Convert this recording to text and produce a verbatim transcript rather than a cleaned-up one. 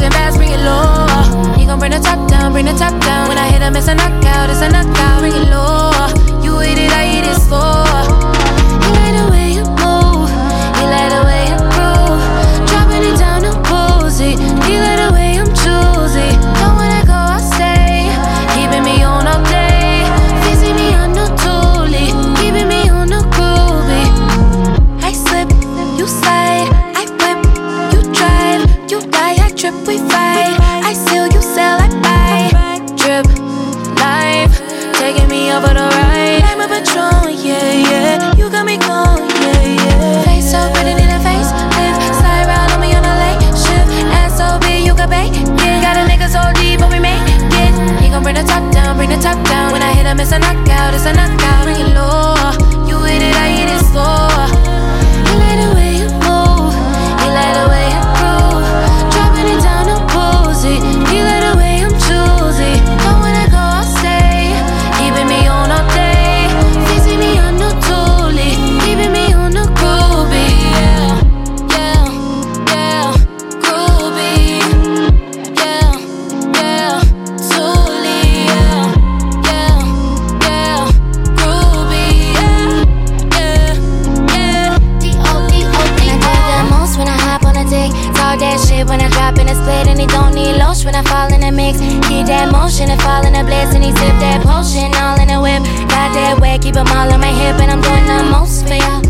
pushing fast, bring it low. He gon' bring the top down, bring the top down. When I hit him, it's a knockout, it's a knockout. Bring it low. You hit it, I hit it slow. He like the way you move, he like the way you groove. Dropping it down to posy, he like the way I'm choosy. Don't wanna go, I stay, keeping me on all day. Fixing me on no toolie, keeping me on no groovy. I slip, you slide, I whip, you drive, you die, I trip, we fight. I steal, you sell, I buy. Drip, life, taking me over the ride. I'm a patron, yeah, yeah. You got me going, yeah, yeah. Face so pretty in the face, live, slide around on me on a lake shift. Ass so big, you can bake, yeah. Got a nigga so deep, but we make it. He gon' bring the top down, bring the top down. When I hit him, it's a knockout, it's a knockout. Bring it low, you hit it, I hit it slow. He like the way you move, he like the way you groove. Dropping it down to posy, he like the way I'm choosy. Don't wanna go, I'll stay, keeping me on all day. Fixing me on no toolie, keeping me on the groovy. Yeah, yeah, yeah, groovy. Yeah, yeah, toolie. Yeah, yeah, yeah, groovy. Yeah, yeah, yeah. D O D O D. And I do the most when I hop on a dick. Talk that shit when I drop in a split, and he don't need lotion when I fall in the mix. Keep that motion and fall in the bliss, and he sip that potion all in the whip. Got that wet, keep 'em all on my hip, and I'm doing the most for y'all.